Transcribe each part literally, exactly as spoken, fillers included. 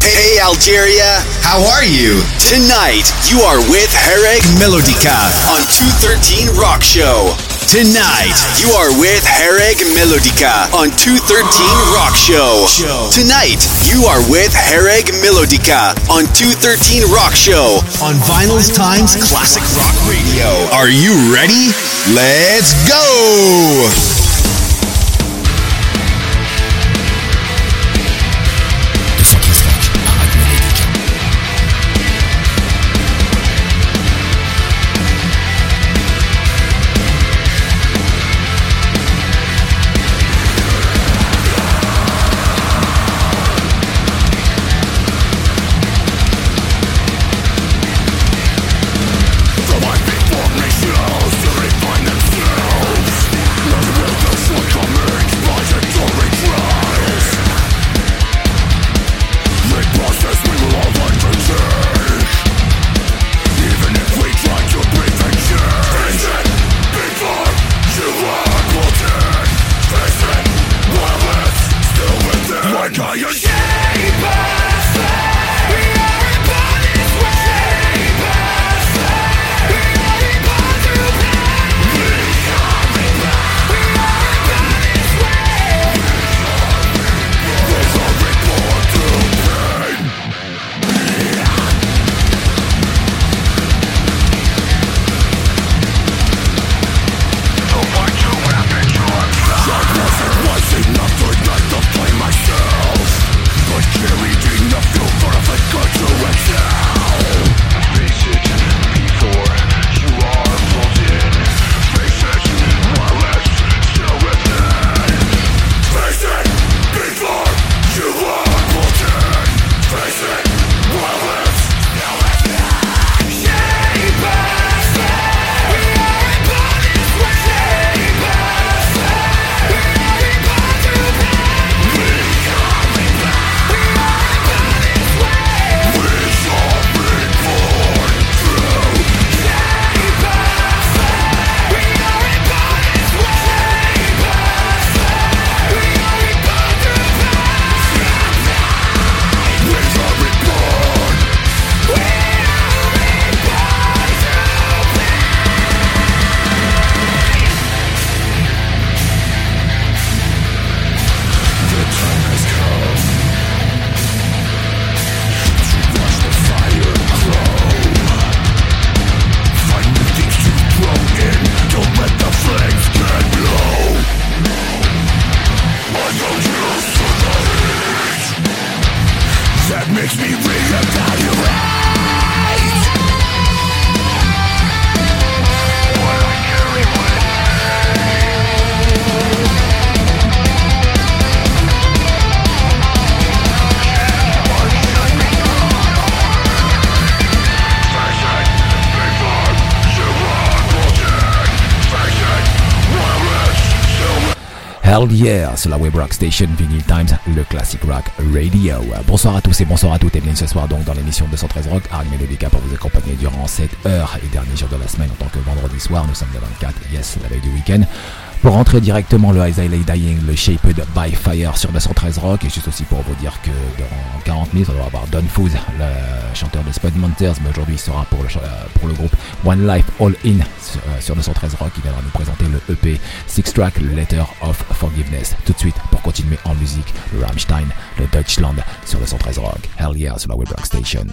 Hey Algeria, how are you? Tonight, you are with Hereg Melodica on two thirteen Rock Show. Tonight, you are with Hereg Melodica on two thirteen Rock Show. Tonight, you are with Hereg Melodica on two thirteen Rock Show on Vinyl's Times Classic Rock Radio. Are you ready? Let's go! Hell Yeah, sur la Web Rock Station, Vinyl Times, le Classic Rock Radio. Bonsoir à tous et bonsoir à toutes et bienvenue ce soir donc dans l'émission deux cent treize Rock, Hereg Melodica pour vous accompagner durant cette heure et dernier jour de la semaine en tant que vendredi soir. Nous sommes le vingt-quatre, yes, la veille du week-end. Pour rentrer directement le As I Lay Dying, le Shaped by Fire sur deux cent treize Rock, et juste aussi pour vous dire que dans quarante minutes on va avoir Don Food, le chanteur de Spud Monters, mais aujourd'hui il sera pour le, pour le groupe One Life All In sur, sur deux cent treize Rock. Il viendra nous présenter le E P six track Letter of Forgiveness. Tout de suite pour continuer en musique, le Rammstein, le Deutschland sur deux cent treize Rock. Hell Yeah sur la Web Rock Station.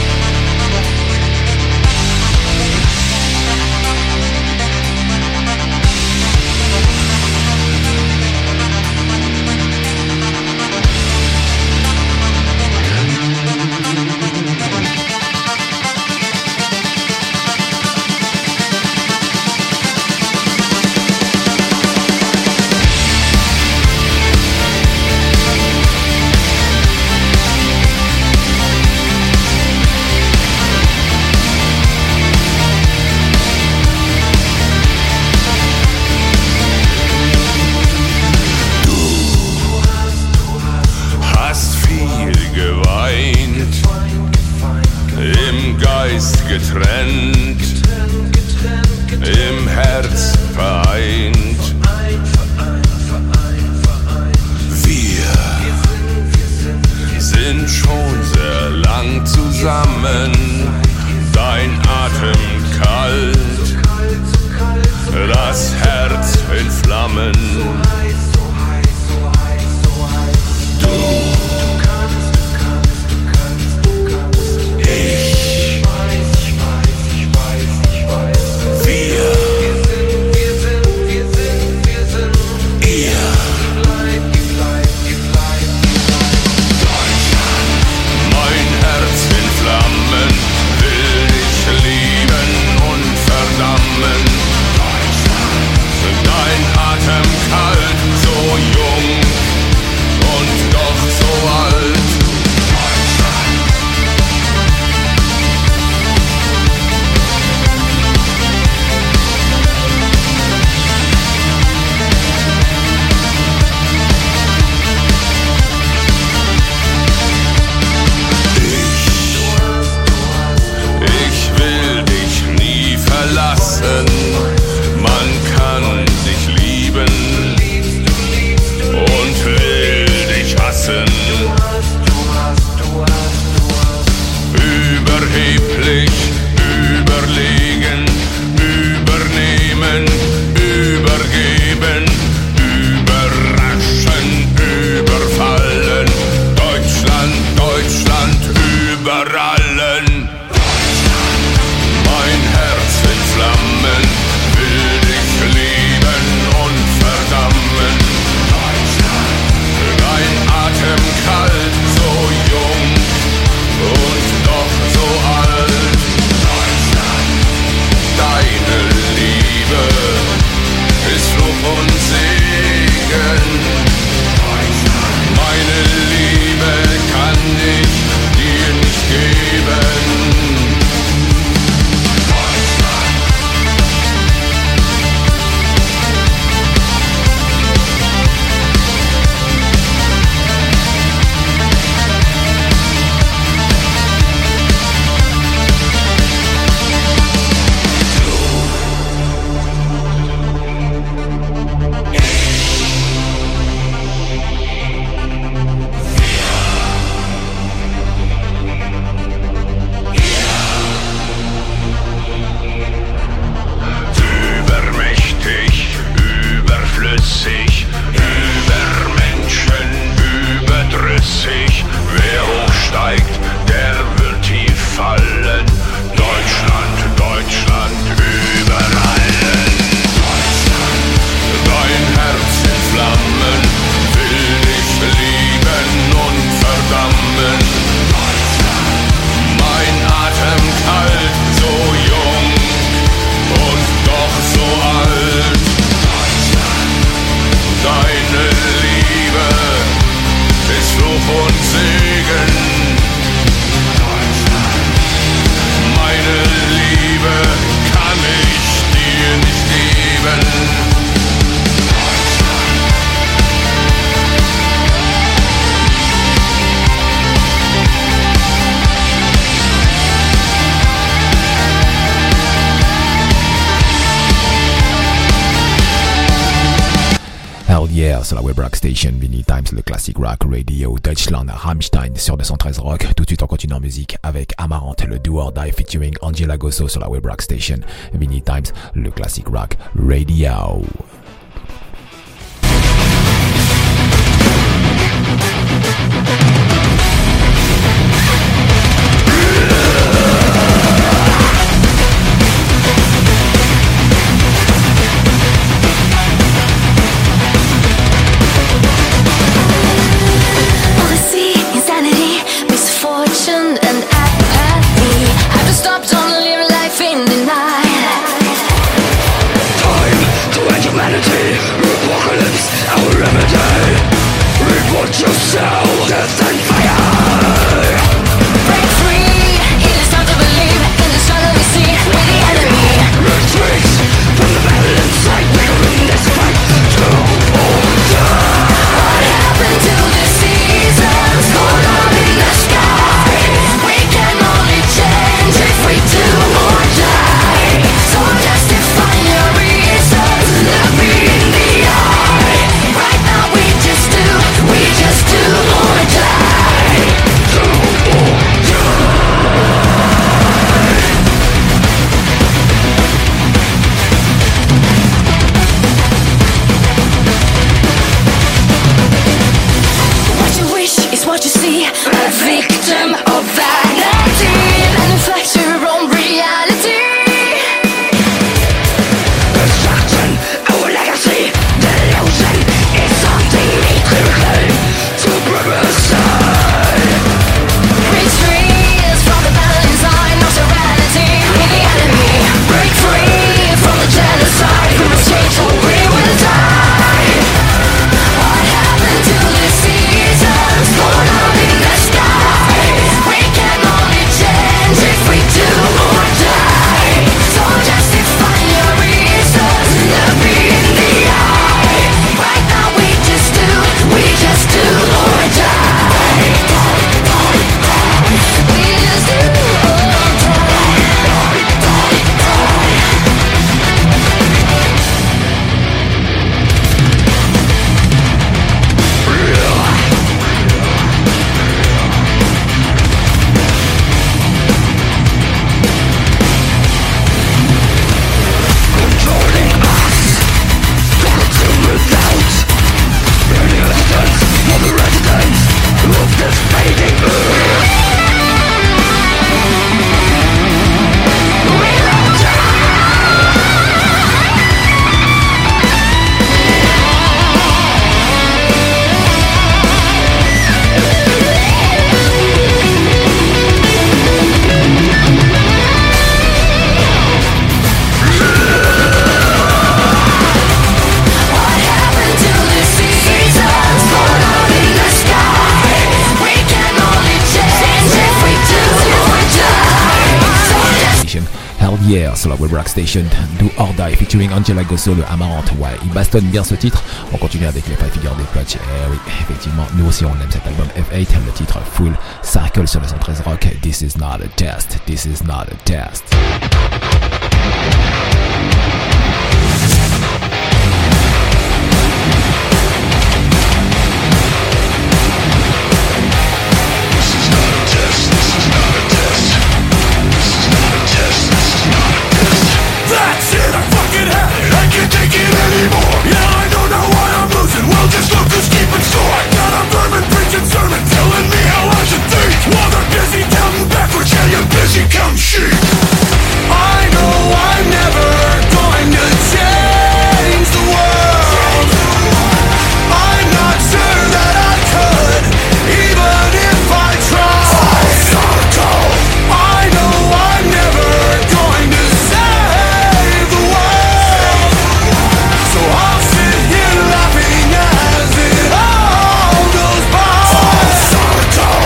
We'll be right back. getrennt, im Herz vereint. Wir sind schon sehr lang zusammen, dein Atem kalt, das Herz in Flammen. Du, ich, wir, ihr. Mein Herz in Flammen, will dich lieben und verdammen. Dein Atem kalt, so jung und doch so alt. Ich, ich will dich nie verlassen. Man kann dich lieben und will dich hassen. Überheblich, überlegen, übernehmen, übergeben, überraschen, überfallen. Deutschland, Deutschland, über allen. Mein Herz in Flammen, will dich lieben und verdammen. Dein Atem kalt, so jung und doch so alt. Deine Liebe ist Fluch und Segen. Meine Liebe kann ich dir nicht geben. Sur la web rock station, Vinyl Times, le classic rock radio, Deutschland, Rammstein sur deux cent treize rock. Tout de suite on continue en musique avec Amarante, le Do or Die featuring Angela Gosso sur la web rock station, Vinyl Times, le classic rock radio. Do Hell Yeah sur la Web Rock Station, Do or Die featuring Angela Gossow, le Amarante. Ouais, il bastonne bien ce titre. On continue avec les Five Figure des Punch. Eh oui, effectivement, nous aussi on aime cet album F huit. Le titre Full Circle sur le cent treize Rock. This is not a test, this is not a test. That's it, I fucking had it, I can't take it anymore. Yeah, I don't know why I'm losing, well just look who's keeping score. I got a vermin preaching sermon, telling me how I should think. While they're busy counting backwards, yeah you're busy counting sheep. I know I'm never going to change the world. I'm not sure that I could, even if I tried. I know I'm never going to save the world. So I'll sit here laughing as it all goes by. Full circle.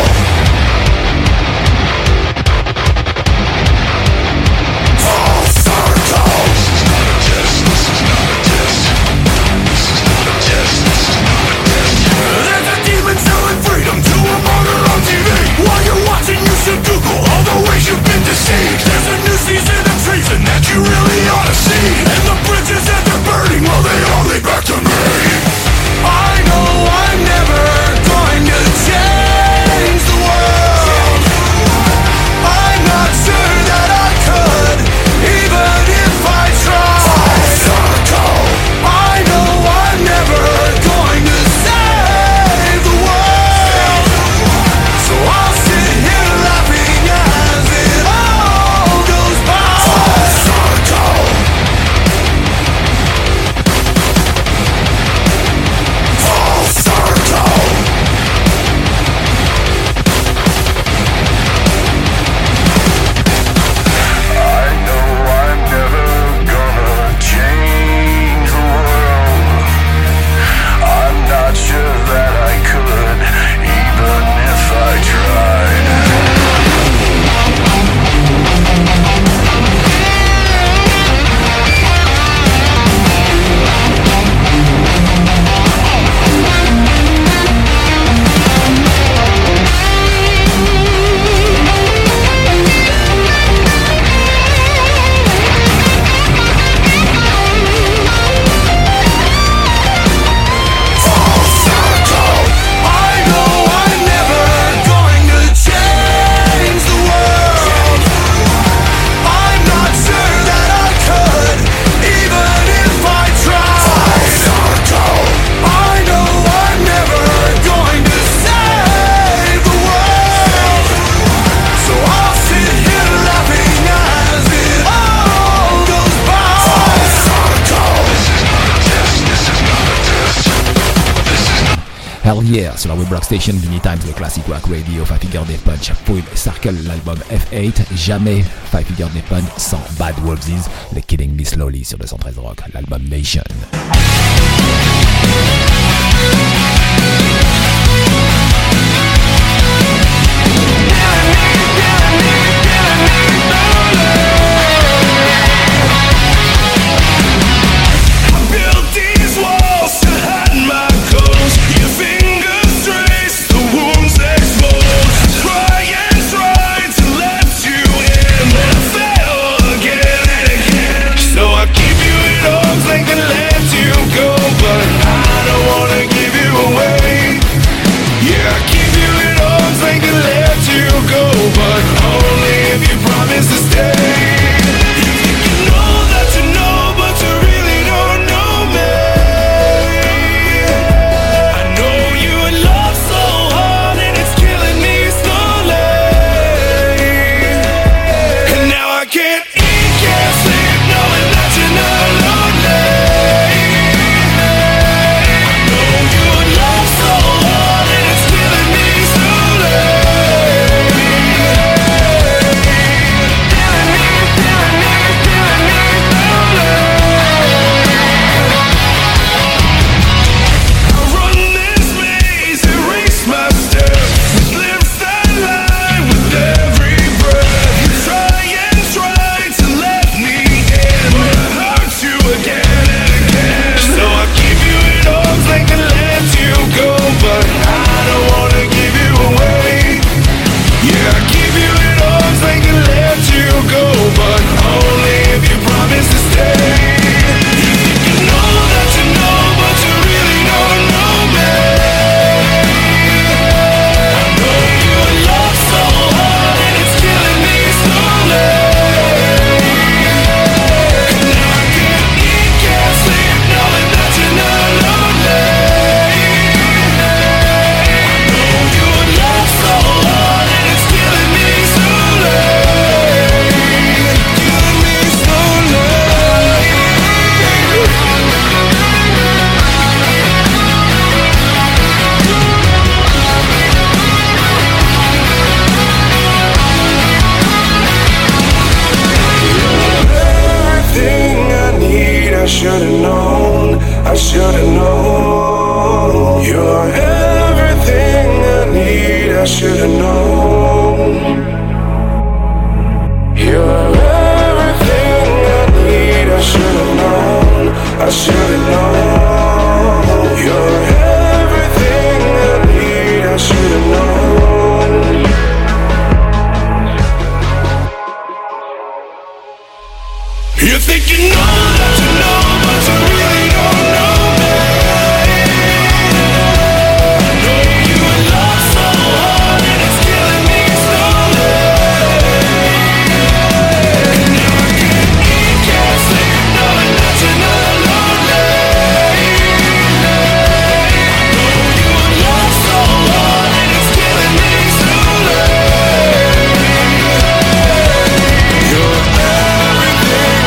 Full circle. This is not a test. This is not a test. This is not a test. This is not a test. There's a demon selling freedom to a martyr on T V. While you're watching, you should Google all the ways you've been deceived. There's a new season of treason that you really ought to see. And the bridges that they're burning, well, they all lead back to me. I know I'm never going to change the world. I'm not sure that I could, even if I tried. I know I'm never going to save the world. So I'll sit here laughing as it all goes by. Full circle. Full circle. I know I'm never gonna change the world. I'm not sure that I could, even if I tried. Full circle. I know I'm never going to change the world. I'm not sure that I could, even if I tried. Full circle. I know I'm never going to save the world. So I'll sit here laughing as it all goes by. Full circle. This is not a test. This is not a test. This is not. Hell Yeah sur la Web Rock Station, Vinny Times, le Classic Rock Radio, Five Figure des Punch, Full Circle, l'album F huit, jamais Five Figure des Punch sans Bad Wolves, le Killing Me Slowly sur deux cent treize Rock, l'album Nation. Build these walls to hide my goals. Your fingers trace the wounds exposed. Try and try to let you in, but I fail again and again. So I keep you at arm's length and let you go. should've known, I should've known. You're everything I need, I should've known. You're everything I need, I should've known, I should've known. You're everything I need, I should've known. You think you know that you know, but you really don't know me. Know you in love so hard and it's killing me slowly. Now I can't eat, can't sleep, knowing that you're not lonely. Know you in love so hard and it's killing me slowly. You're everything.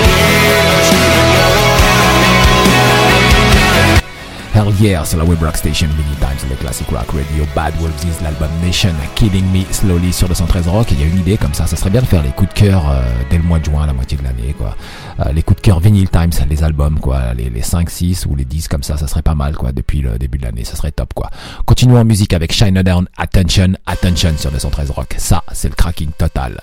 Hell yeah, sur la Web Rock Station, Many Times, le Classic Rock Radio, Bad Wolves, l'album Nation, Killing Me Slowly sur deux cent treize Rock. Il y a une idée comme ça, ça serait bien de faire les coups de cœur euh, dès le mois de juin, la moitié de l'année, quoi. Euh, les coups de cœur Vinyl Times, les albums, quoi, les, les cinq, six ou les dix comme ça, ça serait pas mal, quoi, depuis le début de l'année, ça serait top, quoi. Continuons en musique avec Shiner Down, Attention, Attention sur deux cent treize Rock. Ça, c'est le cracking total.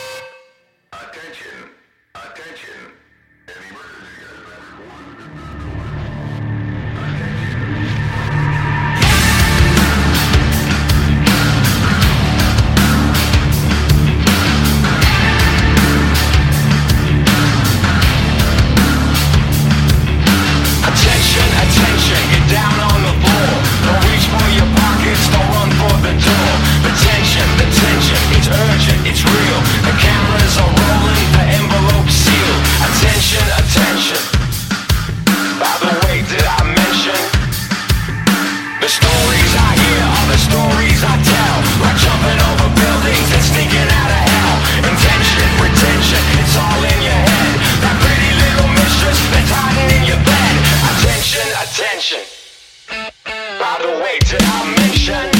It's real, the cameras are rolling, the envelope sealed. Attention, attention. By the way, did I mention? The stories I hear are the stories I tell. Like jumping over buildings and sneaking out of hell. Intention, retention, it's all in your head. That pretty little mistress that's hiding in your bed. Attention, attention. By the way, did I mention?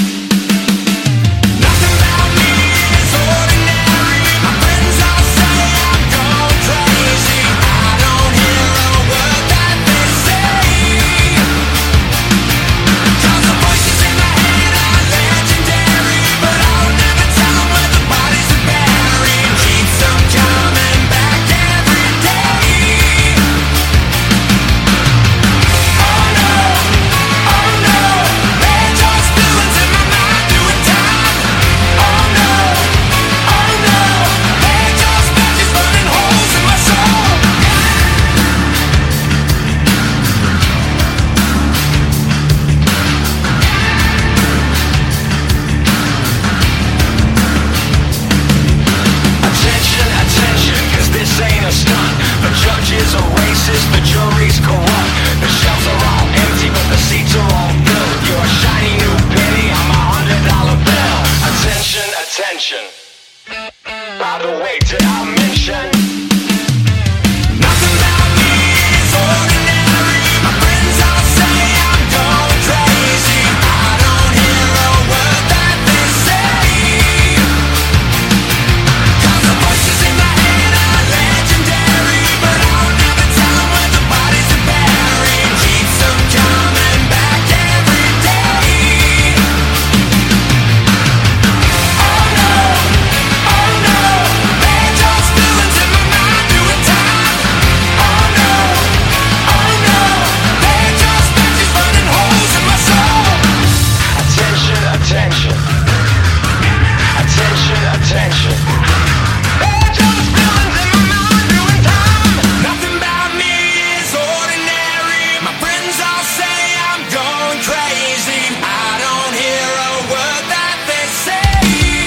The jury's corrupt, the shelves are all empty, but the seats are all filled. You're a shiny new penny, I'm a hundred dollar bill. Attention, attention. By the way, did I mention? Nothing about me is ordinary. My friends all say I'm going crazy. I don't hear a word that they say. Cause the voices in my head are legendary, but I'll never tell them where the bodies are buried. Keeps them coming back every day. Oh no, oh no, they're just villains in my mind doing time. Oh no, oh no, they're just matches burning holes in my soul. Attention, attention. Attention, attention. They're just villains in my mind doing time. Nothing about me is ordinary. My friends all say I'm going crazy. I don't hear a word that they say.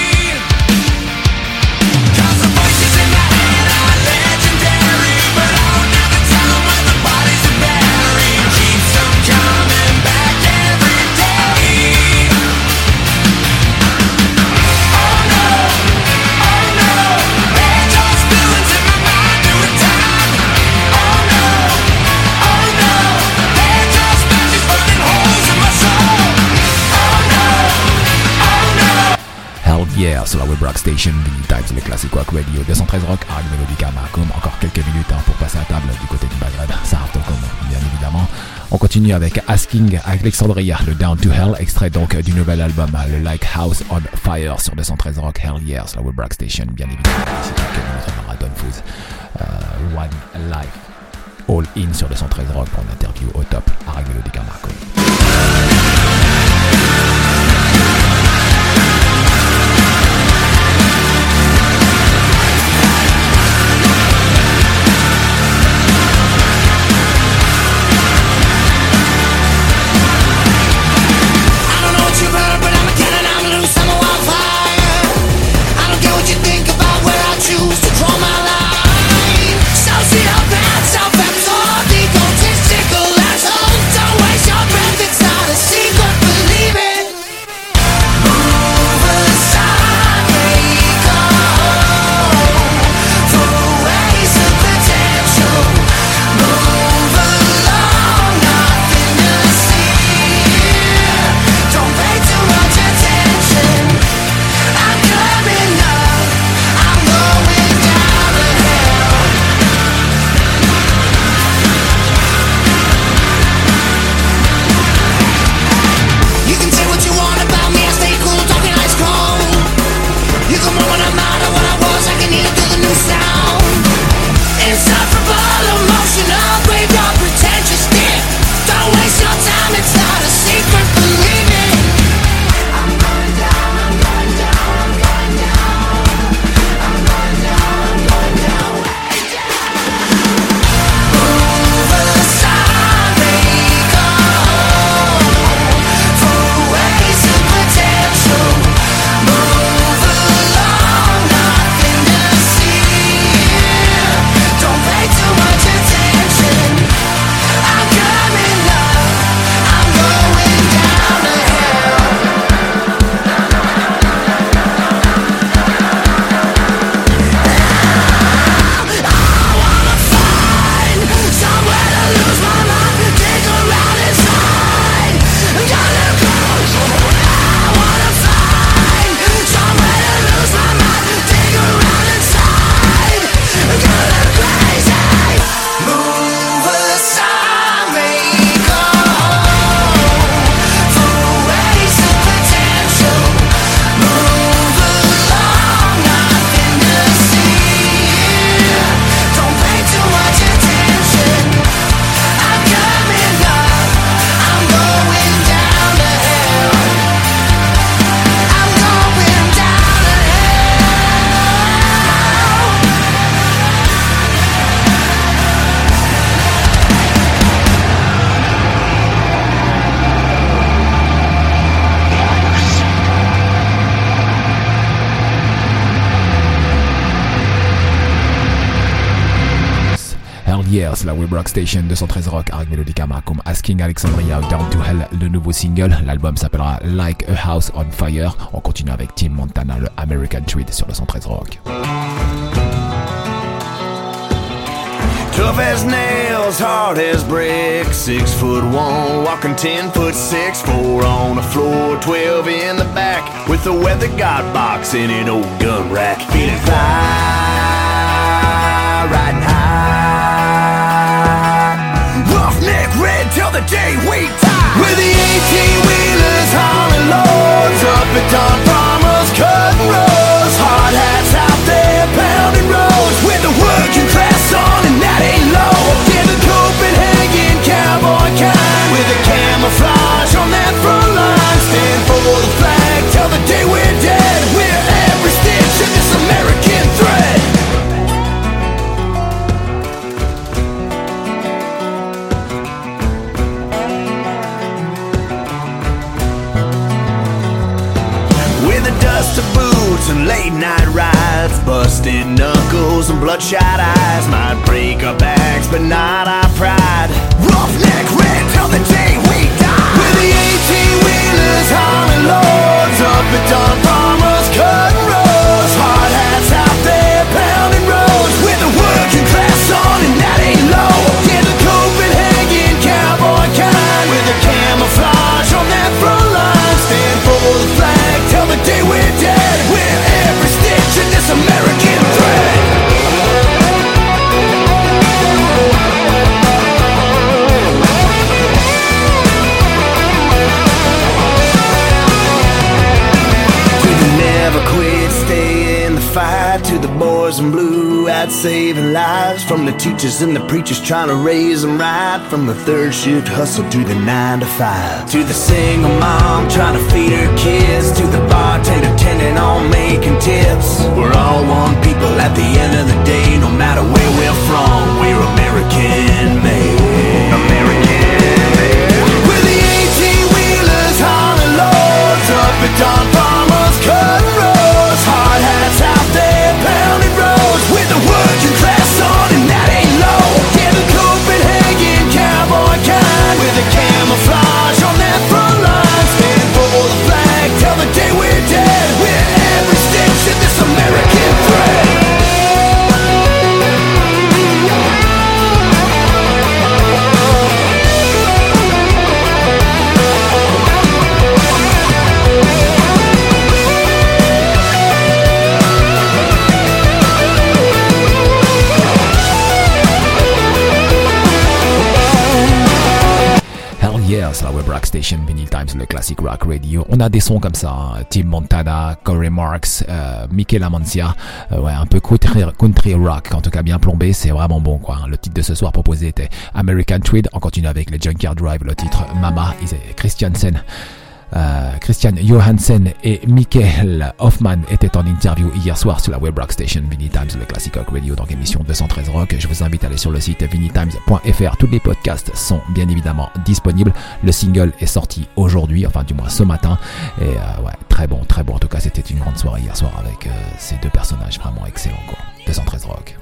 Cause the voices in my head are legendary, but I'll never tell them where the bodies are buried. Keeps them coming back every day. Oh no, oh no, they're just villains in my mind doing time. Oh no, oh no, they're just matches burning holes in my soul. Oh no, oh no. Hell yeah, sur la Web Rock Station, Vinyl Times, le Classic Rock Radio, deux cent treize Rock, Arg Melodica, Marcom, encore quelques minutes hein, pour passer à table du côté du Maghreb. Ça On continue avec Asking Alexandria, le Down to Hell, extrait donc du nouvel album, le Like House on Fire sur deux cent treize Rock, Hell Yeah, sur la Web Rock Station, bien évidemment. C'est notre marathon Foods. Euh, One Life, All In sur deux cent treize Rock pour une interview au top. Harry Melodica Marco. Choose to draw my line. So see how bad, so absorbed, egotistical asshole. Don't waste your breath, it's not a secret, believe it. Move aside, break on. Throw away some potential. Move along, nothing to see. Don't pay too much attention. I'm coming up. You can say what you want about me, I stay cool, talking ice cold. You can run when I'm out of what I was, I can hear through the new sound. Insufferable, emotional, graveyard, pretentious dick. Don't waste your time, it's not a secret, believe me. I'm going down, I'm going down, I'm going down. I'm going down, I'm going down, way down. Move aside, break on. Throw away some potential. Move along, nothing to see. Don't pay too much attention. I'm coming up, I'm going down to hell. I wanna find somewhere to lose my mind, dig around inside. Gotta go. I wanna find somewhere to lose my mind, dig around inside. Gotta crazy. Move aside, make a hole. Throw away some potential. Move along, nothing to see. Don't pay too much attention. I'm coming up, I'm going down to hell. I'm going down to Hell Yeah, c'est la Web Rock Station deux cent treize Rock, Harry Melodica Marco, Asking Alexandria, Down to Hell, le nouveau single. L'album s'appellera Like a House on Fire. On continue avec Tim Montana, le American Tweed sur deux cent treize Rock. Tough as nails, hard as bricks. Six foot one, walking ten foot six. Four on the floor, twelve in the back. With a weather god box in an old gun rack. Feeling fly, riding high. Roughneck red till the day we die. With the eighteen-wheelers hauling loads up at Don Farmer's cutting roads. Hard hats out there pounding roads. With the working class on and that ain't low. Yeah, the Copenhagen cowboy kind. With the camouflage on that front line. Stand for the flag till the day we're dead. We're every stitch of this American thread. With the dust of boots and late night rides, busted knuckles and bloodshot eyes might break our backs, but not our pride. Roughneck red till the day we die. With the eighteen-wheelers hauling loads up at Don Farmer's cutting roads. Hard hats out there pounding roads. With the working class on and that ain't low. Yeah, the Copenhagen cowboy kind. With the camouflage on that front line. Stand for the flag till the day we're dead. We're every stitch in this American thread. saving lives. From the teachers and the preachers trying to raise them right. From the third shift hustle to the nine to five. To the single mom trying to feed her kids. To the bartender tending on making tips. We're all one people at the end of the day. No matter where we're from, we're American made. American made. We're the eighteen-wheelers, hauling loads. Up at dawn, farmers cutting roads. Hard hats out there, pounding roads. With the working class on and that ain't low. Yeah, the Copenhagen cowboy kind. With the camouflage on that front line. Stand for the flag till the day we're dead. We're every stitch in this American thread. C'est la Web Rock Station, Vinyl Times, le classic rock radio. On a des sons comme ça, hein. Tim Montana, Corey Marks, euh, Michela Mancia, euh, ouais, un peu country, country rock, en tout cas bien plombé, c'est vraiment bon quoi. Le titre de ce soir proposé était American Tweed. On continue avec les Junkyard Drive, le titre Mama, Christiansen. Euh, Christian Johansen et Michael Hoffman étaient en interview hier soir sur la Web Rock Station Vinyl Times, le classic rock radio, donc émission deux cent treize rock. Je vous invite à aller sur le site vinyl times point f r. Tous les podcasts sont bien évidemment disponibles. Le single est sorti aujourd'hui, enfin du moins ce matin. Et euh, ouais, très bon, très bon. En tout cas, c'était une grande soirée hier soir avec euh, ces deux personnages vraiment excellents quoi. deux cent treize rock.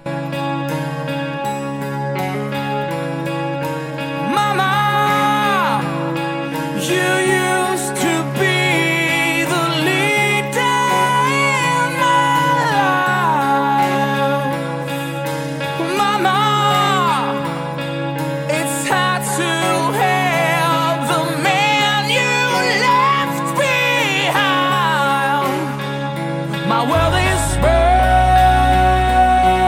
Mama, you used to be the leader in my life. Mama, it's hard to have the man you left behind. My world is burned.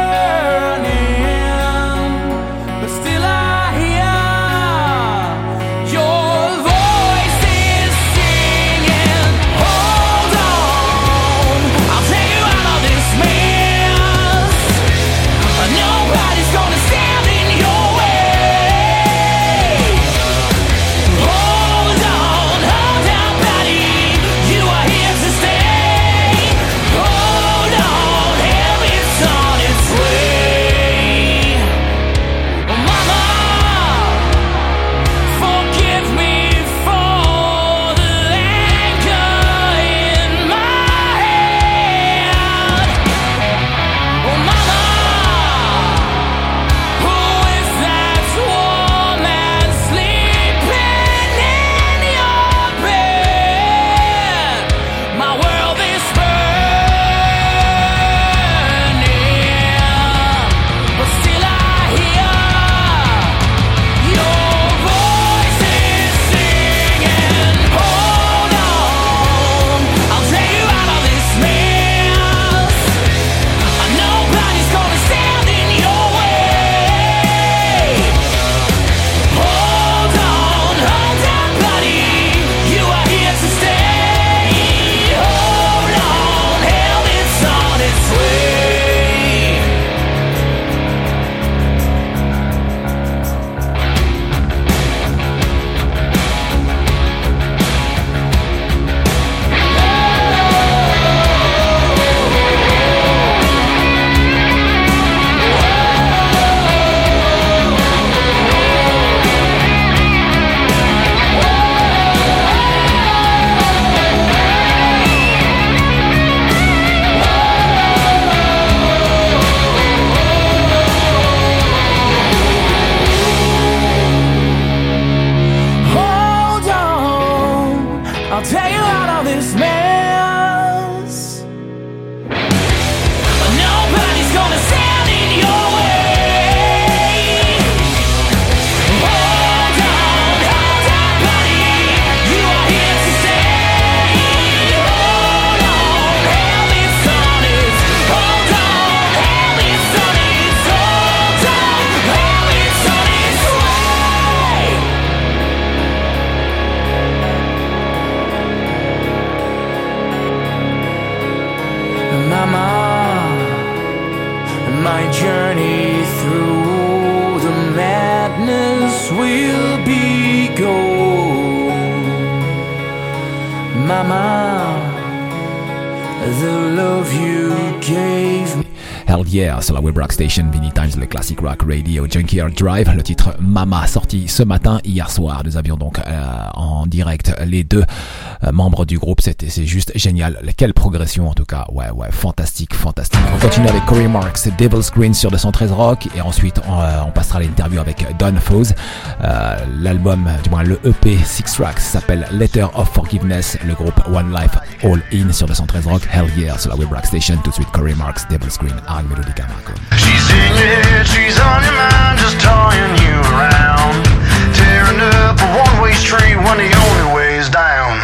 Hell Yeah sur la Web Rock Station, Vinny Times, le Classic Rock Radio, Junkyard Drive, le titre Mama sorti ce matin, hier soir. Nous avions donc euh, en direct les deux euh, membres du groupe, c'était c'est juste génial. Quelle progression en tout cas, ouais ouais, fantastique, fantastique. On continue avec Corey Marks, Devil's Green sur deux cent treize Rock, et ensuite on, euh, on passera à l'interview avec Don Foes. Euh, l'album, du moins le E P Six Tracks s'appelle Letter of Forgiveness, le groupe One Life All In sur deux cent treize Rock, Hell Yeah sur la Web Rock Station. Tout de suite Corey Marks, Devil's Green, Arg Melodica Marco. She's in your head, she's on your mind, just toying you around, tearing up a one-way street when the only way is down.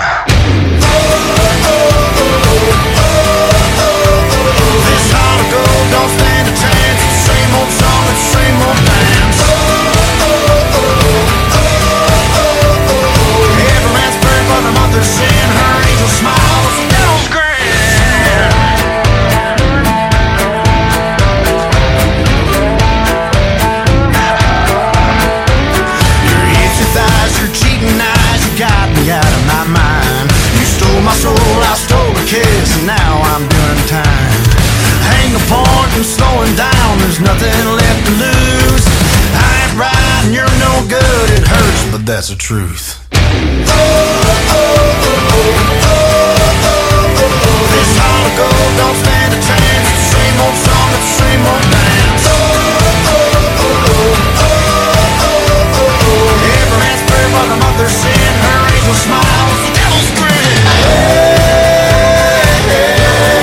This heart of gold don't stand a chance. It's the same old song, it's the same old dance. Every man's praying for the mother's sin. Her angel smile is the devil's grin. Got me out of my mind. You stole my soul, I stole a kiss, and now I'm doing time. Hang a point and slowing down, there's nothing left to lose. I ain't right and you're no good, it hurts, but that's the truth. Oh, oh, oh, oh, oh, oh. This heart of gold don't stand a chance. It's the same old song, it's the same old dance. Oh, oh, oh, oh, oh, oh. Every man's prayer for the mother's sin. Smiles, the devil's grin. Hey, hey,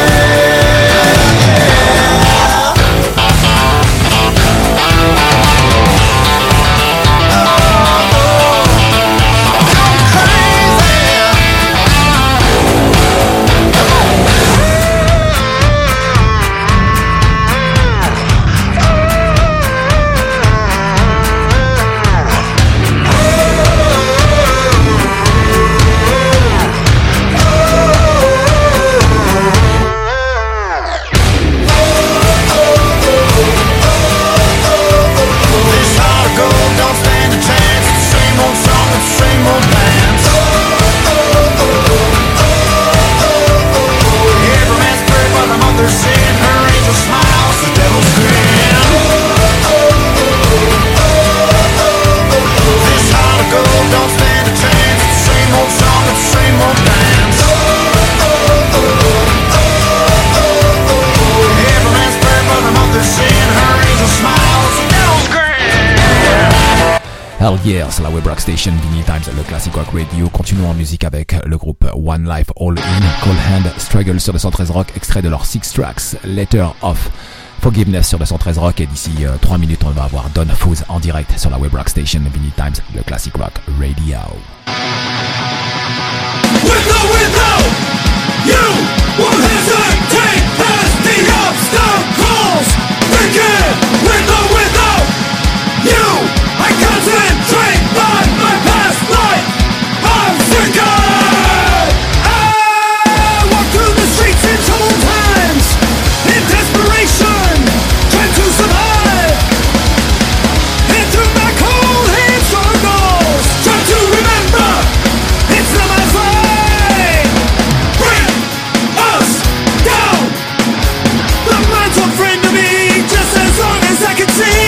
Hell Yeah, c'est la Web Rock Station, Vinny Times, le Classic Rock Radio. Continuons en musique avec le groupe One Life All In, Cold Hand Struggle sur deux cent treize Rock, extrait de leur Six Tracks, Letter of Forgiveness sur deux cent treize Rock. Et d'ici euh, trois minutes, on va avoir Don Foes en direct sur la Web Rock Station, Vinny Times, le Classic Rock Radio. With or without you, won't hesitate past the obstacles. Thinking, with or without you, I concentrate on my past life. I'm thinking. I walk through the streets in troubled times, in desperation, trying to survive. And through my cold hand struggles, trying to remember it's not my fight. Bring us down. The mind's afraid of me, just as long as I can see.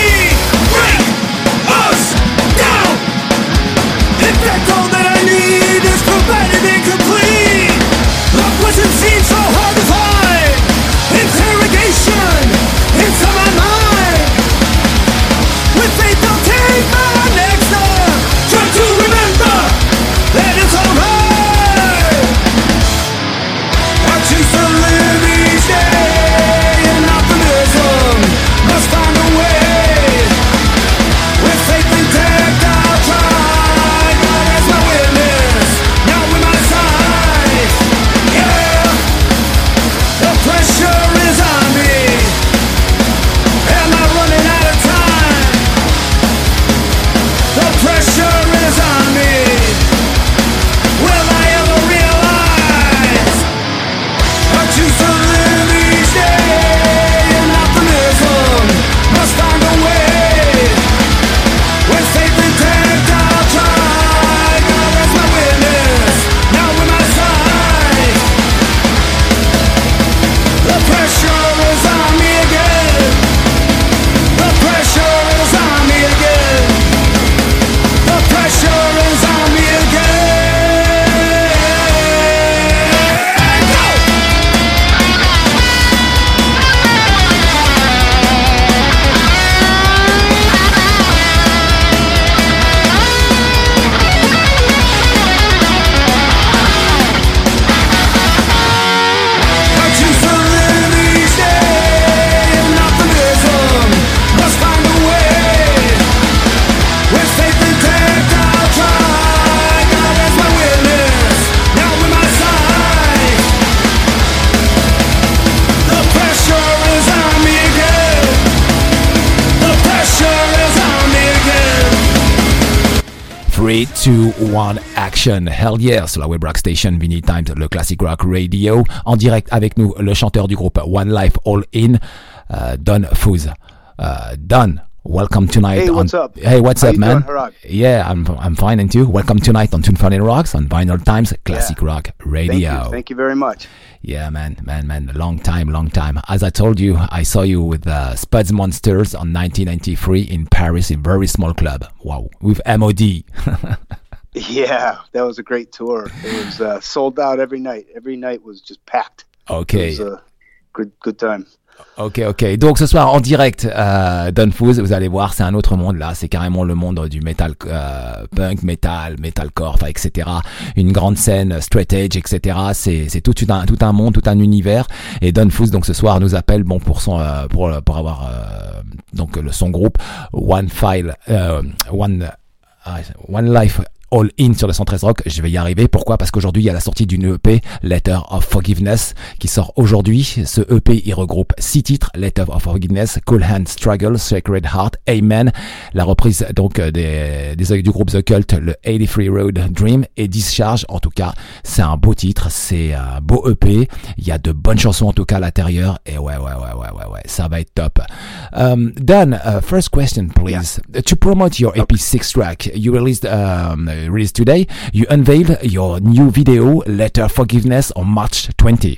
three, two, one, action. Hell yeah, sur la web rock station Vinyl Times, le classic rock radio. En direct avec nous, le chanteur du groupe One Life All In, uh, Don Fooz. Uh, Don, welcome tonight. Hey, what's on, up? Hey, what's How up, you man? doing, Harag? Yeah, I'm I'm fine, and you? Welcome tonight on Tune Funny Rocks on Vinyl Times, classic Yeah. rock radio. Thank you. Thank you very much. Yeah, man, man, man, long time, long time. As I told you, I saw you with uh, Spuds Monsters on nineteen ninety-three in Paris, in a very small club. Wow, with M O D. Yeah, that was a great tour. It was uh, sold out every night. Every night was just packed. Okay. It was a good, good time. Ok, ok. Donc ce soir en direct, euh, Don Fooz, vous allez voir, c'est un autre monde là. C'est carrément le monde du metal, euh, punk, metal, metalcore, enfin, et cetera. Une grande scène, straight edge, et cetera. C'est c'est tout un tout un monde, tout un univers. Et Don Fooz donc ce soir nous appelle bon pour son euh, pour pour avoir euh, donc le son groupe One File, euh, One uh, One Life All In sur le cent treize Rock. Je vais y arriver. Pourquoi? Parce qu'aujourd'hui, il y a la sortie d'une E P, Letter of Forgiveness, qui sort aujourd'hui. Ce E P, il regroupe six titres. Letter of Forgiveness, Cool Hand Struggle, Sacred Heart, Amen. La reprise, donc, des, des, du groupe The Cult, le eighty-three Road Dream et Discharge. En tout cas, c'est un beau titre. C'est un beau E P. Il y a de bonnes chansons, en tout cas, à l'intérieur. Et ouais, ouais, ouais, ouais, ouais, ouais. Ça va être top. Um, Dan, uh, first question, please. Yeah. To promote your E P six track, you released, um, released today, you unveiled your new video, Letter of Forgiveness, on March twentieth.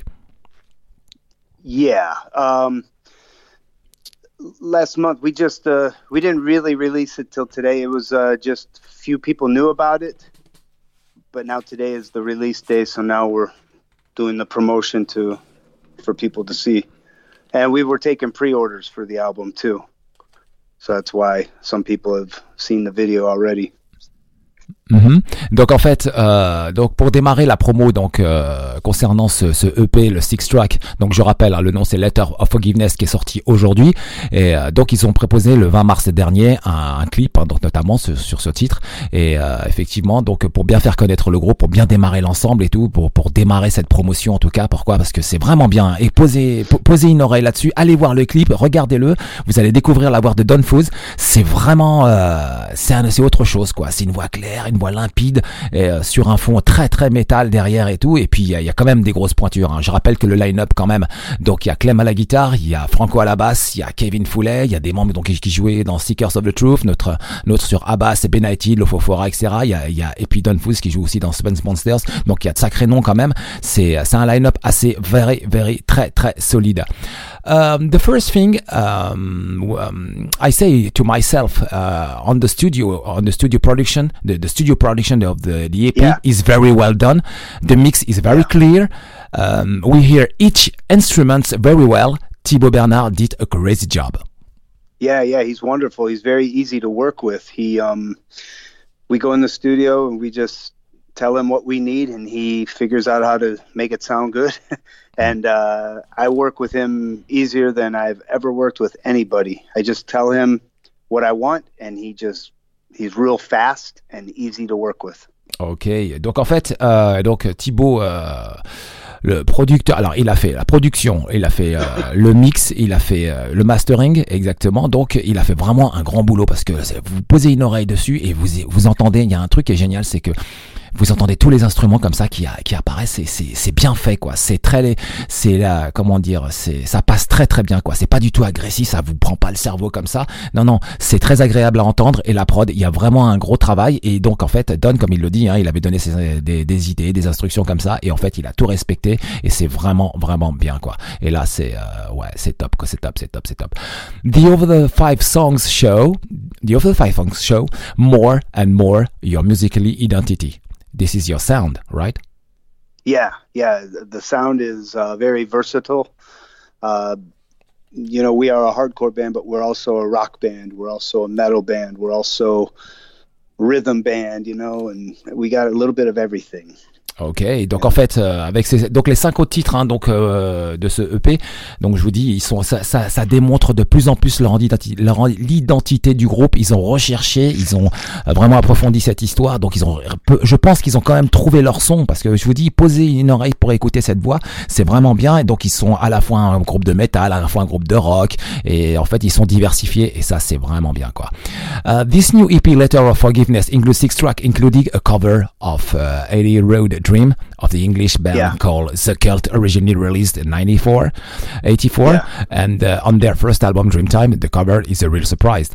Yeah. Um, last month, we just, uh, we didn't really release it till today. It was uh, just few people knew about it. But now today is the release day, so now we're doing the promotion to for people to see. And we were taking pre-orders for the album, too. So that's why some people have seen the video already. Mm-hmm. Donc en fait, euh, donc pour démarrer la promo, donc euh, concernant ce, ce E P, le six track, donc je rappelle, hein, le nom c'est Letter of Forgiveness qui est sorti aujourd'hui, et euh, donc ils ont proposé le vingt mars dernier un, un clip, hein, donc notamment ce, sur ce titre, et euh, effectivement, donc pour bien faire connaître le groupe, pour bien démarrer l'ensemble et tout, pour pour démarrer cette promotion en tout cas. Pourquoi? Parce que c'est vraiment bien. Et posez posez une oreille là-dessus, allez voir le clip, regardez-le, vous allez découvrir la voix de Don Fooz. C'est vraiment, euh, c'est un, c'est autre chose quoi. C'est une voix claire, une voix limpide, et, euh, sur un fond très très métal derrière et tout, et puis il y, y a quand même des grosses pointures, hein. Je rappelle que le line-up quand même, donc il y a Clem à la guitare, il y a Franco à la basse, il y a Kevin Foulet, il y a des membres donc qui, qui jouaient dans Seekers of the Truth, notre notre sur Abbas, Ben Haiti, Lofofora, et cetera. Il y a il y a et puis Don Fooz qui joue aussi dans Spuds Monsters, donc il y a de sacrés noms quand même. C'est c'est un line-up assez very very très très solide. Um, the first thing um, um, I say to myself uh, on the studio on the studio production, the, the studio production of the, the E P Yeah. is very well done. The mix is very Yeah. clear. Um, we hear each instrument very well. Thibaut Bernard did a crazy job. Yeah, yeah, he's wonderful. He's very easy to work with. He, um, we go in the studio and we just tell him what we need, and he figures out how to make it sound good. And uh, I work with him easier than I've ever worked with anybody. I just tell him what I want, and he just he's real fast and easy to work with. Ok, donc en fait, euh, donc Thibaut, euh, le producteur, alors il a fait la production, il a fait euh, le mix, il a fait euh, le mastering, exactement. Donc il a fait vraiment un grand boulot, parce que vous posez une oreille dessus et vous vous entendez. Il y a un truc qui est génial, c'est que vous entendez tous les instruments comme ça qui, qui apparaissent, et c'est, c'est bien fait quoi. C'est très, c'est là, comment dire, c'est, ça passe très très bien quoi. C'est pas du tout agressif, ça vous prend pas le cerveau comme ça. Non non, c'est très agréable à entendre, et la prod, il y a vraiment un gros travail. Et donc en fait, Don, comme il le dit, hein, il avait donné ses, des, des idées, des instructions comme ça, et en fait il a tout respecté, et c'est vraiment vraiment bien quoi. Et là c'est, euh, ouais, c'est top quoi, c'est top, c'est top, c'est top. The Over the Five Songs show, the Over the Five Songs show, more and more your musically identity. This is your sound, right? Yeah, yeah. The sound is uh, very versatile. Uh, you know, we are a hardcore band, but we're also a rock band. We're also a metal band. We're also rhythm band, you know, and we got a little bit of everything. Ok, donc en fait, euh, avec ces, donc les cinq autres titres, hein, donc euh, de ce E P, donc je vous dis, ils sont, ça, ça, ça démontre de plus en plus leur identité, leur l'identité du groupe. Ils ont recherché, ils ont vraiment approfondi cette histoire. Donc ils ont, je pense qu'ils ont quand même trouvé leur son, parce que je vous dis, posez une oreille pour écouter cette voix, c'est vraiment bien. Et donc ils sont à la fois un groupe de métal, à la fois un groupe de rock, et en fait ils sont diversifiés, et ça c'est vraiment bien quoi. Uh, this new E P, Letter of Forgiveness, includes six tracks, including a cover of uh, Abbey Road Dream of the English band Yeah. called The Cult, originally released in ninety-four, eighty-four. Yeah. And uh, on their first album, Dreamtime, the cover is a real surprise.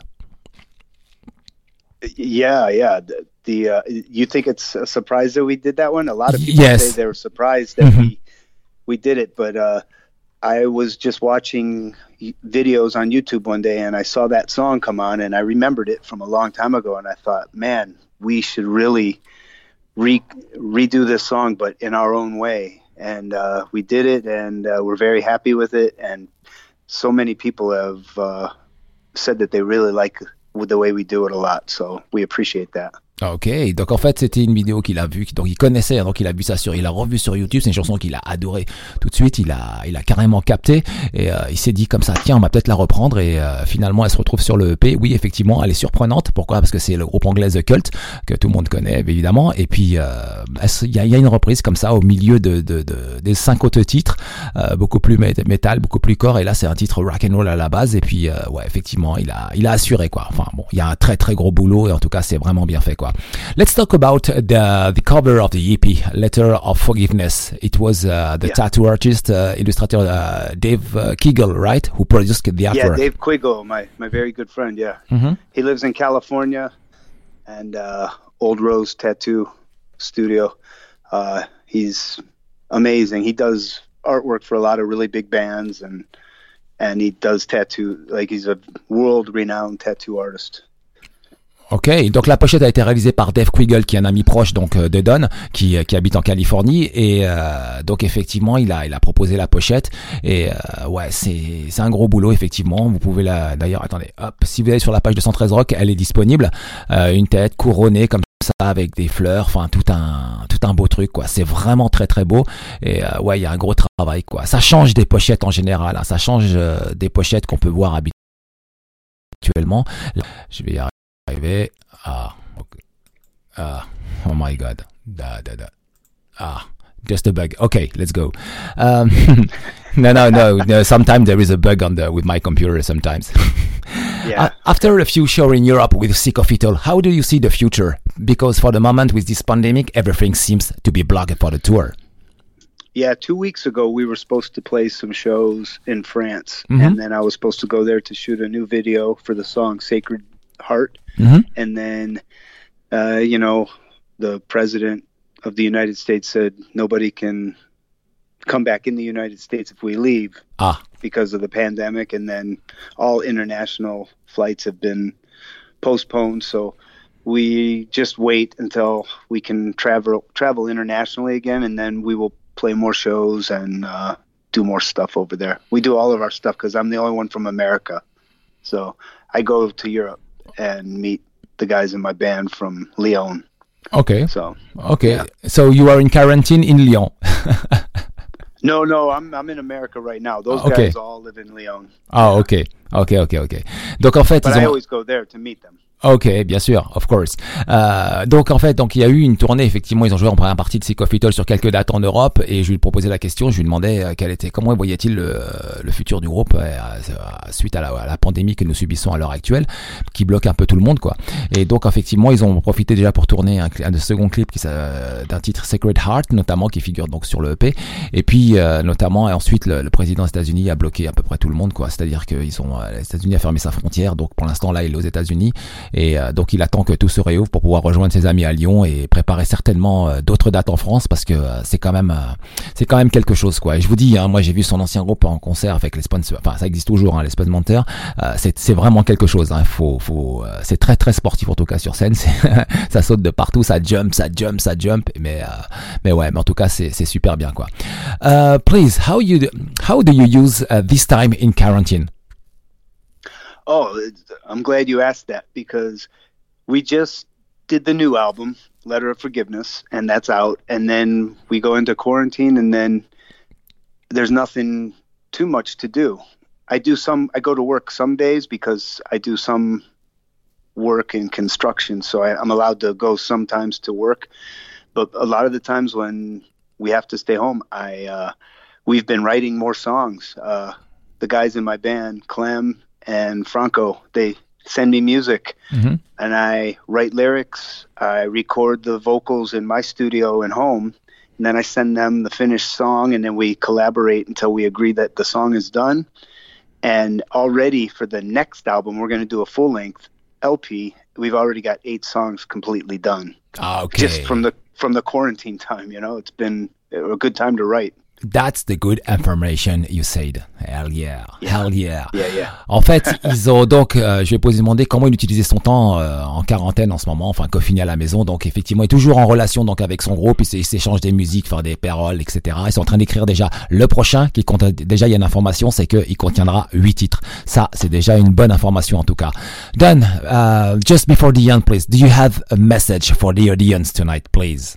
Yeah, yeah. The, the uh, you think it's a surprise that we did that one? A lot of people Yes. say they were surprised that we we did it, but uh, I was just watching y- videos on YouTube one day, and I saw that song come on, and I remembered it from a long time ago, and I thought, man, we should really re- redo this song, but in our own way. And uh, we did it, and uh, we're very happy with it. And so many people have uh, said that they really like the way we do it a lot. So we appreciate that. Ok, donc en fait c'était une vidéo qu'il a vue, donc il connaissait, hein, donc il a vu ça sur, il a revu sur YouTube, c'est une chanson qu'il a adorée tout de suite, il a, il a carrément capté et euh, il s'est dit comme ça, tiens on va peut-être la reprendre et euh, finalement elle se retrouve sur le E P. Oui effectivement elle est surprenante, pourquoi? Parce que c'est le groupe anglais The Cult que tout le monde connaît évidemment et puis euh, il y, a, y a une reprise comme ça au milieu de, de, de des cinq autres titres, euh, beaucoup plus métal, beaucoup plus core et là c'est un titre rock and roll à la base et puis euh, ouais effectivement il a, il a assuré quoi. Enfin bon il y a un très très gros boulot et en tout cas c'est vraiment bien fait quoi. Let's talk about the the cover of the E P, Letter of Forgiveness. It was uh, the Yeah. tattoo artist, uh, illustrator uh, Dave uh, Kegel, right, who produced the artwork. Yeah, Dave Quiggle, my, my very good friend, yeah. Mm-hmm. He lives in California and uh, Old Rose Tattoo Studio. Uh, he's amazing. He does artwork for a lot of really big bands and and he does tattoo, like he's a world-renowned tattoo artist. Ok, donc la pochette a été réalisée par Dave Quiggle, qui est un ami proche donc euh, de Don, qui qui habite en Californie, et euh, donc effectivement il a il a proposé la pochette, et euh, ouais c'est c'est un gros boulot effectivement. Vous pouvez la d'ailleurs attendez, hop, si vous allez sur la page deux cent treize Rock, elle est disponible, euh, une tête couronnée comme ça avec des fleurs, enfin tout un tout un beau truc quoi. C'est vraiment très très beau et euh, ouais il y a un gros travail quoi. Ça change des pochettes en général, hein. Ça change euh, des pochettes qu'on peut voir habituellement. Je vais y arriver. Arrivé. Ah, okay. Ah, oh my god. Da, da, da. Ah, just a bug. Okay, let's go. Um, no, no, no, no. Sometimes there is a bug on the with my computer. Sometimes. Yeah. Uh, after a few shows in Europe with Sick of It All, how do you see the future? Because for the moment, with this pandemic, everything seems to be blocked for the tour. Yeah, two weeks ago we were supposed to play some shows in France, Mhm. and then I was supposed to go there to shoot a new video for the song Sacred Heart. Mhm. And then, uh, you know, the president of the United States said nobody can come back in the United States if we leave Ah, because of the pandemic. And then all international flights have been postponed. So we just wait until we can travel travel internationally again, and then we will play more shows and uh, do more stuff over there. We do all of our stuff because I'm the only one from America. So I go to Europe and meet the guys in my band from Lyon. okay, So okay. yeah. So you are in quarantine in Lyon. no, no, I'm I'm in America right now. Those Okay. guys all live in Lyon. Ah, ok, ok, ok, ok. Donc en fait, But ils I ont. always go there to meet them. Ok, bien sûr, of course. Euh, donc en fait, donc il y a eu une tournée. Effectivement, ils ont joué en première partie de Sick of It All sur quelques dates en Europe. Et je lui posais la question. Je lui demandais euh, quel était, comment voyait-il le, le futur du groupe euh, suite à la, à la pandémie que nous subissons à l'heure actuelle, qui bloque un peu tout le monde, quoi. Et donc effectivement, ils ont profité déjà pour tourner un, un second clip qui euh, d'un titre Sacred Heart, notamment qui figure donc sur le E P. Et puis euh, notamment, et ensuite le, le président des États-Unis a bloqué à peu près tout le monde, quoi. C'est-à-dire qu'ils ont, euh, les États-Unis a fermé sa frontière. Donc pour l'instant là, il est aux États-Unis et euh, donc il attend que tout se réouvre pour pouvoir rejoindre ses amis à Lyon et préparer certainement euh, d'autres dates en France parce que euh, c'est quand même euh, c'est quand même quelque chose quoi. Et je vous dis, hein, moi j'ai vu son ancien groupe en concert avec les Space, enfin ça existe toujours, hein, les Space Mentor. Euh, c'est c'est vraiment quelque chose. Hein. Faut faut euh, c'est très très sportif en tout cas sur scène. C'est ça saute de partout, ça jump, ça jump, ça jump. Mais euh, mais ouais, mais en tout cas c'est c'est super bien quoi. Uh, please, how you how do you use uh, this time in quarantine? Oh, it's- I'm glad you asked that because we just did the new album, Letter of Forgiveness, and that's out. And then we go into quarantine, and then there's nothing too much to do. I do some, I go to work some days because I do some work in construction, so I, I'm allowed to go sometimes to work. But a lot of the times when we have to stay home, I uh, we've been writing more songs. Uh, the guys in my band, Clem and Franco, they send me music, mm-hmm. and I write lyrics. I record the vocals in my studio and home, and then I send them the finished song, and then we collaborate until we agree that the song is done. And already for the next album, we're going to do a full-length L P. We've already got eight songs completely done. Okay. Just from the from the quarantine time, you know, it's been a good time to write. That's the good information you said. Hell yeah. Yeah. Hell yeah. Yeah, yeah. En fait, ils ont donc, euh, je vais poser demander comment il utilisait son temps euh, en quarantaine en ce moment, enfin confiné à la maison. Donc effectivement, il est toujours en relation donc avec son groupe. Il s'échange des musiques, faire des paroles, et cetera. Ils sont en train d'écrire déjà le prochain. Qui compte, déjà, il y a une information, c'est qu'il contiendra huit titres. Ça, c'est déjà une bonne information en tout cas. Don, uh, just before the end, please, do you have a message for the audience tonight, please?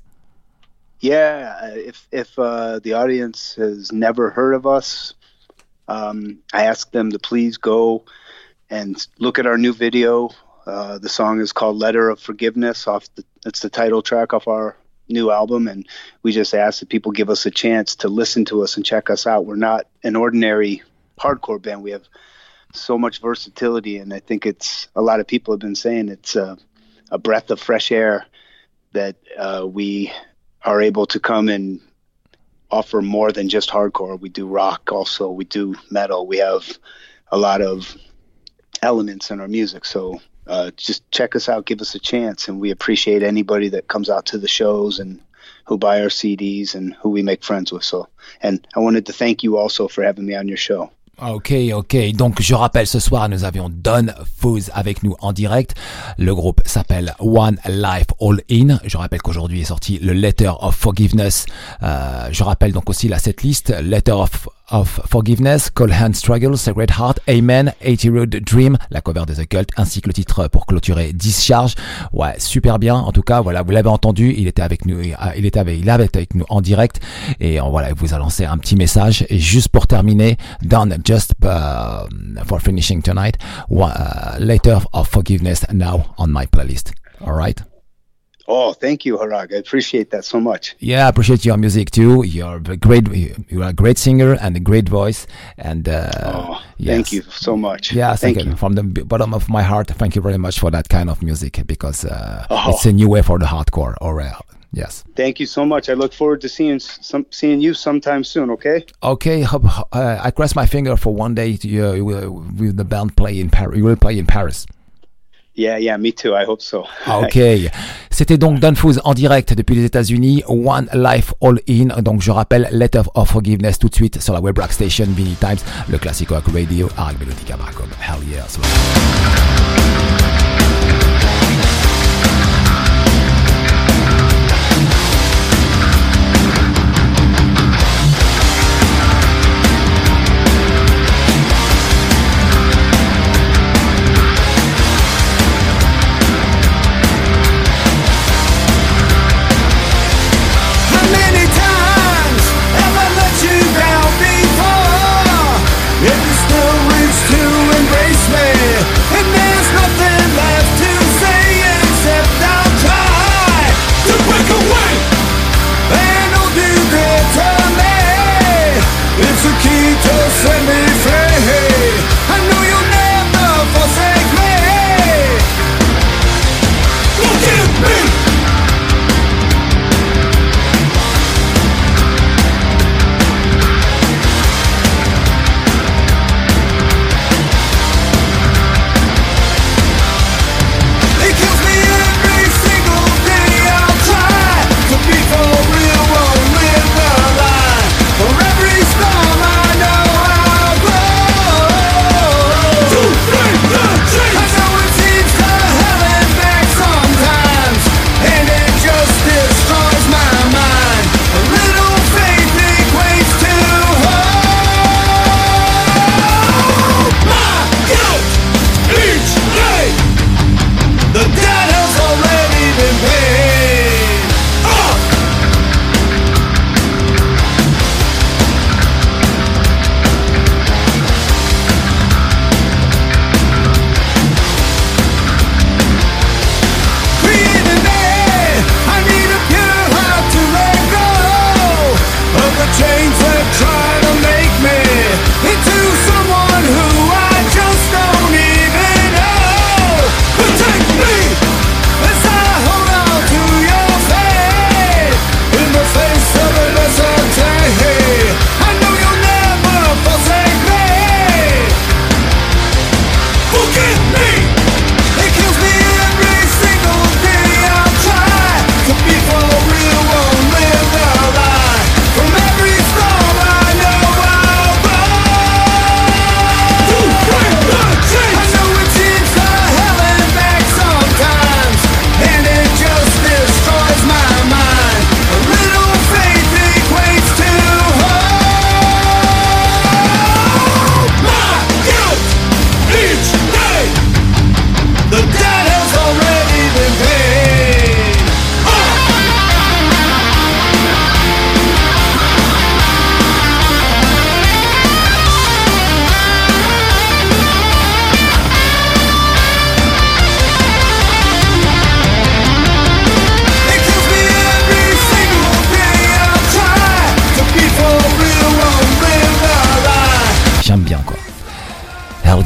Yeah, if if uh, the audience has never heard of us, um, I ask them to please go and look at our new video. Uh, the song is called "Letter of Forgiveness." Off the, it's the title track off our new album, and we just ask that people give us a chance to listen to us and check us out. We're not an ordinary hardcore band. We have so much versatility, and I think it's a lot of people have been saying it's a, a breath of fresh air that uh, we are able to come and offer more than just hardcore. We do rock also, we do metal. We have a lot of elements in our music. So uh, just check us out, give us a chance. And we appreciate anybody that comes out to the shows and who buy our C Ds and who we make friends with. So, and I wanted to thank you also for having me on your show. Ok, ok. Donc, je rappelle, ce soir, nous avions Don Foos avec nous en direct. Le groupe s'appelle One Life All In. Je rappelle qu'aujourd'hui est sorti le Letter of Forgiveness. Euh, je rappelle donc aussi la setlist. Letter of, of Forgiveness, Cold Hand Struggle, Sacred Heart, Amen, eighty Road Dream, la cover de The Cult, ainsi que le titre pour clôturer Discharge. Ouais, super bien. En tout cas, voilà, vous l'avez entendu. Il était avec nous, il était avec, il avait avec nous en direct. Et voilà, il vous a lancé un petit message. Et juste pour terminer, Don, just uh, for finishing tonight, uh, Letter of Forgiveness now on my playlist. All right. Oh, thank you, Harag. I appreciate that so much. Yeah, I appreciate your music too. You're a great, you are a great singer and a great voice. And uh, oh, yes. Thank you so much. Yeah, thank, thank you. you. From the bottom of my heart, thank you very much for that kind of music because uh, oh. it's a new way for the hardcore. Or uh, yes. Thank you so much. I look forward to seeing some seeing you sometime soon. Okay. Okay. Uh, I cross my finger for one day. To, uh, you will, with the band play in Paris. You will play in Paris. Yeah, yeah, me too. I hope so. Ok. C'était donc Don Foos en direct depuis les États-Unis. One Life All In. Donc je rappelle Letter of Forgiveness tout de suite sur la web rock station Vinny Times, le classic rock radio, Harag Melodica Marcom. Hell yeah. Still reach to embrace me, and there's nothing left.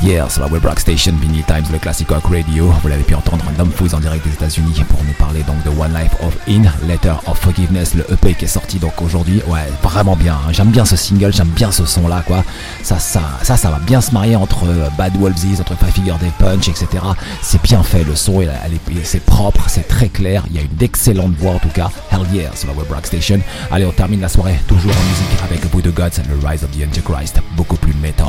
Yeah, sur la Web Rock Station, Vinyl Times, le Classic Rock Radio. Vous l'avez pu entendre, Dom Fouz en direct des États-Unis pour nous parler donc de One Life of In, Letter of Forgiveness, le E P qui est sorti donc aujourd'hui. Ouais, vraiment bien. Hein. J'aime bien ce single, j'aime bien ce son-là, quoi. Ça, ça, ça, ça va bien se marier entre euh, Bad Wolves, entre Five Finger Death Punch, et cetera. C'est bien fait. Le son, elle, elle est, c'est propre, c'est très clair. Il y a une excellente voix en tout cas. Hell yeah, sur la Web Rock Station. Allez, on termine la soirée toujours en musique avec Voodoo Gods, le Rise of the Antichrist, beaucoup plus metal.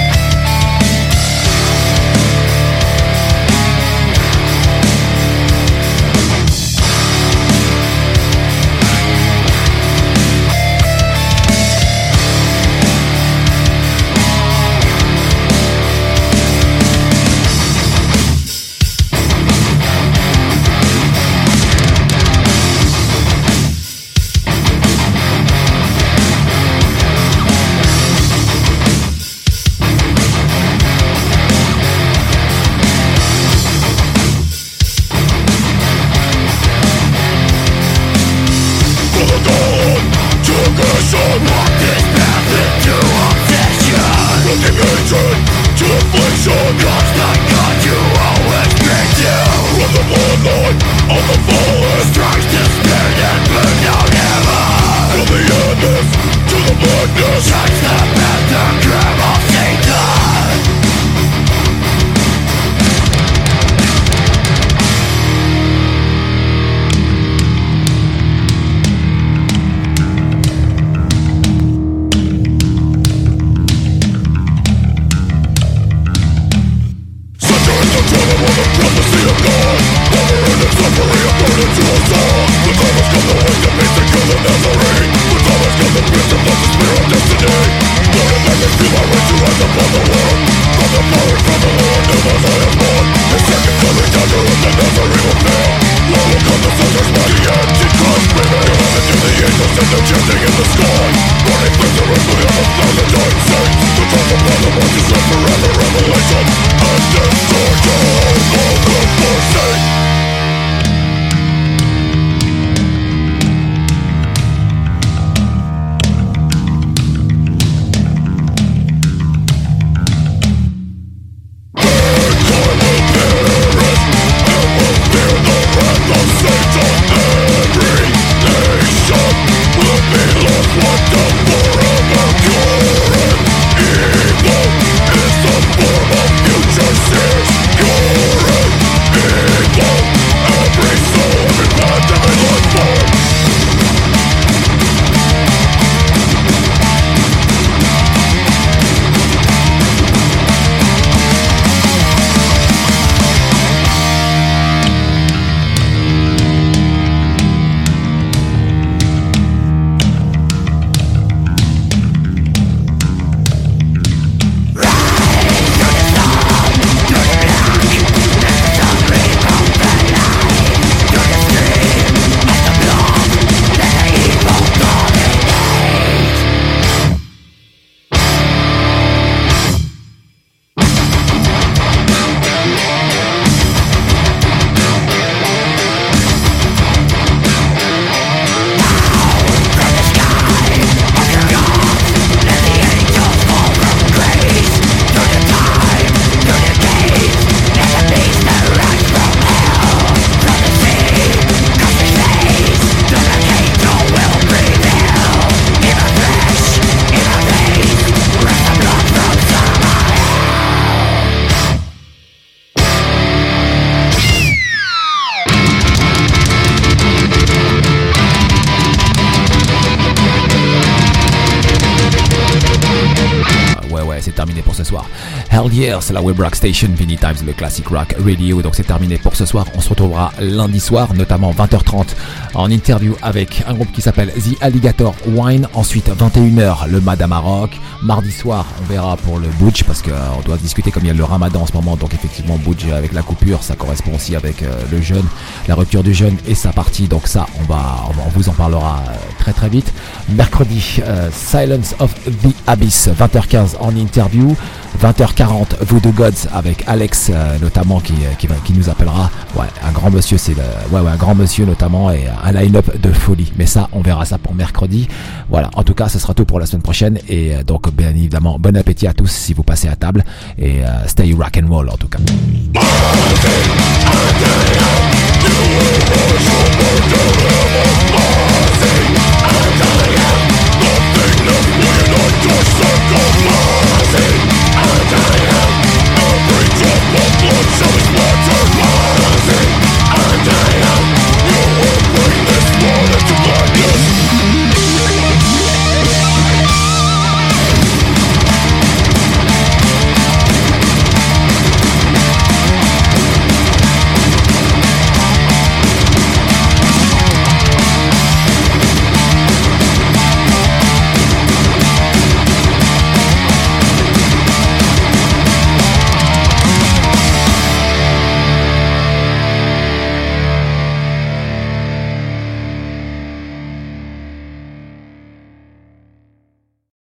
Hell yeah, c'est la Web Rock Station, Vinyl Times, le Classic Rock Radio. Donc c'est terminé pour ce soir. On se retrouvera lundi soir, notamment vingt heures trente, en interview avec un groupe qui s'appelle The Alligator Wine. Ensuite, vingt et une heures, le Madama Rock. Mardi soir, on verra pour le Butch, parce qu'on euh, doit discuter comme il y a le Ramadan en ce moment. Donc effectivement, Butch avec la coupure, ça correspond aussi avec euh, le jeûne, la rupture du jeûne et sa partie. Donc ça, on va, on vous en parlera euh, très très vite. Mercredi, euh, Silence of the Abyss, vingt heures quinze en interview. vingt heures quarante, Voodoo Gods avec Alex euh, notamment qui, qui, qui nous appellera. Ouais, un grand monsieur, c'est le, ouais, ouais, un grand monsieur notamment, et un line-up de folie. Mais ça, on verra ça pour mercredi. Voilà. En tout cas, ce sera tout pour la semaine prochaine. Et euh, donc, bien évidemment, bon appétit à tous si vous passez à table. Et euh, stay rock and roll en tout cas.